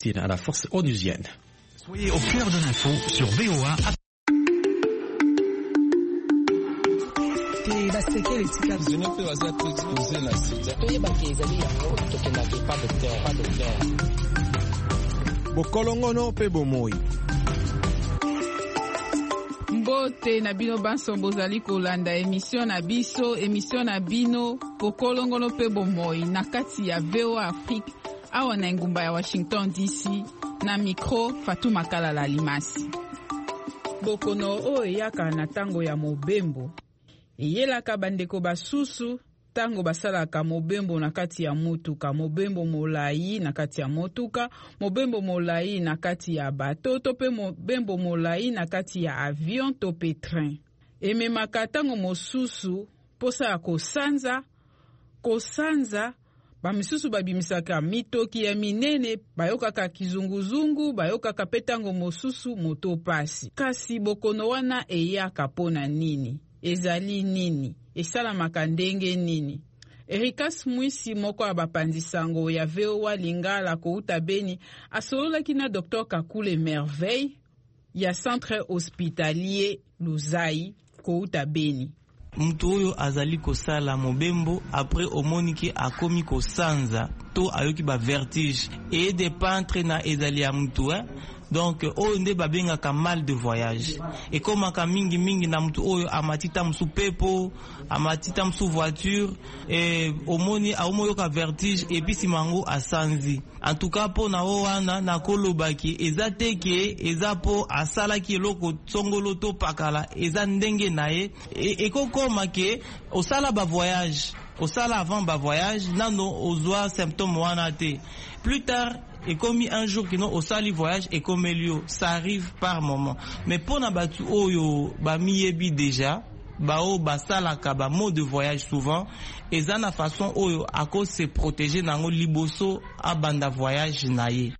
à la force onusienne. Soyez au cœur de l'info sur VOA. Bokolongono pe bomoi. Mbote na bino banso bozali kolanda émission na bino bokolongono pe bomoi na kati ya VOA Afrique awa na ngumba ya Washington DC na micro Fatou Makala Limasi. Bokono o eyaka na tango ya mobembo eyelaka bandeko basusu tango basalaka mobembo na kati ya motuka, mobembo molai na kati ya motuka, mobembo molai na kati ya bato to pe mobembo molai na kati ya avion to pe train. Ememaka tango mosusu posa ya kosanza bamisusu babimisaka mitoki ya minene, bayokaka kizunguzungu, bayokaka petango mosusu moto pasi. Kasi bokono wana eyaka pona nini? Ezali nini? Esalamaka ndenge nini? Erikas Mwisi moko ya bapanzisango ya VOA Lingala kouta Beni asololaki na Dr Kakule Merveille ya Centre Hospitalier Luzai kouta Beni. Mtu oyo azali kosala mobembo après omoniki akomi kosanza to ayoki ba vertige et de pantre na ezali ya mtu donc oyo nde babengaka mal de voyage ekomaka mingi na mtu oyo amatita musu pepo amatita musu voiture omoni aomoyoka vertige et puis simango asanzi. En tout cas po na wana na kolobaki eza teke eza po asalaki eloko tsongolo to pakala eza ndenge naye ekokoma ke osala ba voyage osala avant ba voyage nano ozwa symptôme wana te. Plus tard et comme un jour que non au sali voyage et comme lieu ça arrive par moment, mais pour na batu oyo ba miyebi déjà bao basalaka ba mode de voyage souvent et ça na façon oyo ako se protéger nango liboso a banda voyage naye.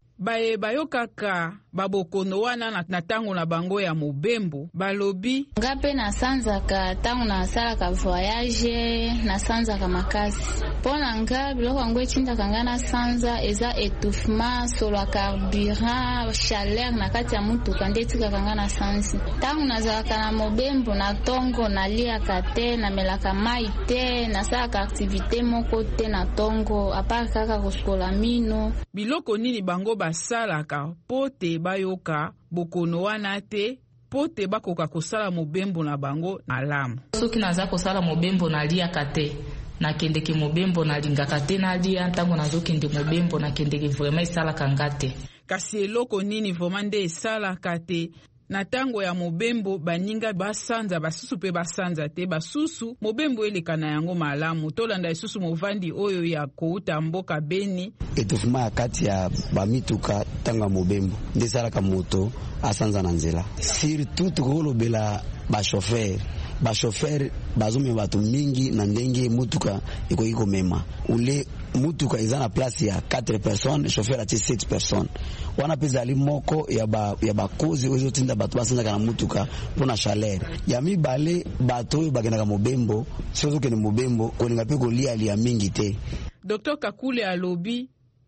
Bayokaka babokono wana na tango na bango ya mobembo balobi ngape na sanzaka tango na salaka voyage na sanzaka makasi pona nga biloko ngo etinda kangana sanza eza étouffement sur la carburant chaleur na kati ya mutuka ndetika kangana sanzi tango na zalaka na mobembo na tongo na liaka te na melaka mai te na salaka activité moko te na tongo apart kaka koskola mino. Biloko nini bango basalaka pote bayoka bokono wana te pote bakoka kosala mobembo na bango na lamu? Soki naza kosala mobembo na liaka te na kendeke mobembo na lingaka te na lia ntango nazokende mobembo na kendeke vraiment esalaka ngate. Kasi eloko nini vraiment nde esalaka te na tango ya mobembo baninga basanza basusu pe basanza te basusu mobembo eleka na yango malamu tolanda isusu movandi oyo ya kouta mboka Beni etofuma kati ya bamituka tanga mobembo ndesalaka moto asanza na nzela surtout tukolobela ba chauffeur bazome bato mingi na ndenge mutuka iko mema ule mutuka eza na place ya 4 personnes chauffeur ati 7 personnes wana peza ali moko ya ba kozi ozo tinda bato basanza kana mutuka pona chaleur ya mibale bato bagenda mobembo sozo kene mobembo kolinga pe kolia ali ya mingi te. Dr Kakule alobi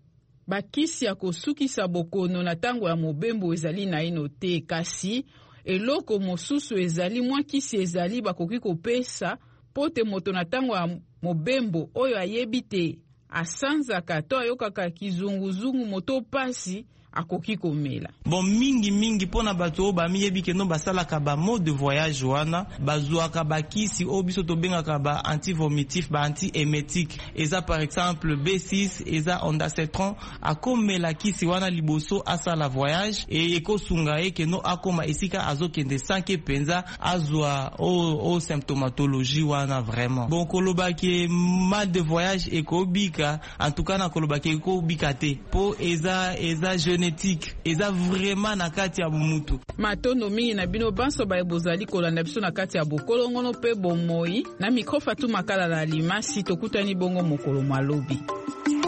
bakisi ya kosukisa bokono na tango ya mobembo ezali na ino te kasi eloko mosusu ezali mwa kisi ezali bakoki kopesa pote moto na tango ya mobembo oyo ayebi te asanzaka to ayokaka kizunguzungu moto pasi akoki komela. Bon mingi pona bato ba miyebi ke no basalaka ba mode de voyage wana bazuaka bakisi obiso to bengaka ba antivomitif ba antiemetique eza par exemple B6 eza ondansetron akomela kisi wana liboso asala voyage et ekosunga ke no akoma esika azokende sanke penza azwa o symptomatologie wana vraiment. Bon kolobaki mal de voyage ekobika en tout cas na kolobaki ekobika te po eza jeune eza vraiment na kati ya mutu. Matondo mingi na bino banso ba ebozali kolanda biso na kati ya bokolongono pe bomoi na micro Fatou Makala Limasi tokutani bongo mokolo malobi.